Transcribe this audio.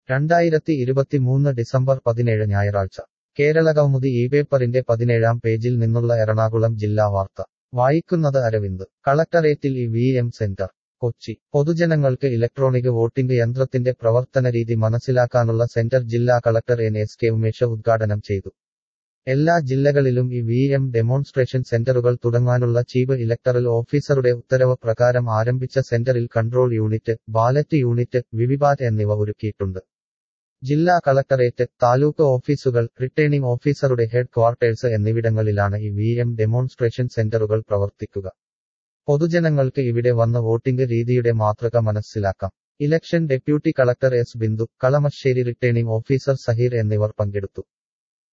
2023 December 17 ഞായറാഴ്ച കേരളകൗമുദി ഈ പേപ്പറിന്റെ 17-ാം പേജിൽ നിന്നുള്ള എറണാകുളം ജില്ലാ വാർത്ത വായിക്കുന്നത് അരവിന്ദ്. കളക്ടറേറ്റിൽ ഇ.വി.എം. സെന്റർ. കൊച്ചി. പൊതുജനങ്ങൾക്ക് ഇലക്ട്രോണിക് വോട്ടിംഗ് യന്ത്രത്തിന്റെ പ്രവർത്തനരീതി മനസ്സിലാക്കാനുള്ള സെന്റർ ജില്ലാ കളക്ടർ എൻ.എസ്.കെ. ഉമേഷ് ഉദ്ഘാടനം ചെയ്തു. എല്ലാ ജില്ലകളിലും ഇ.വി.എം. ഡെമോൺസ്ട്രേഷൻ സെന്ററുകൾ തുടങ്ങാനുള്ള ചീഫ് ഇലക്ടറൽ ഓഫീസറുടെ ഉത്തരവ് പ്രകാരം ആരംഭിച്ച സെന്ററിൽ control unit, ballot unit, VVPAT എന്നിവ ഒരുക്കിയിട്ടുണ്ട്. ജില്ലാ കളക്ടറേറ്റ്, താലൂക്ക് ഓഫീസുകൾ, റിട്ടേണിംഗ് ഓഫീസറുടെ ഹെഡ് ക്വാർട്ടേഴ്സ് എന്നിവിടങ്ങളിലാണ് ഇ.വി.എം. ഡെമോൺസ്ട്രേഷൻ സെന്ററുകൾ പ്രവർത്തിക്കുക. പൊതുജനങ്ങൾക്ക് ഇവിടെ വന്ന് വോട്ടിംഗ് രീതിയുടെ മാതൃക മനസ്സിലാക്കാം. Election deputy collector S. Bindu, Kalamassery returning officer Saheer എന്നിവർ പങ്കെടുത്തു.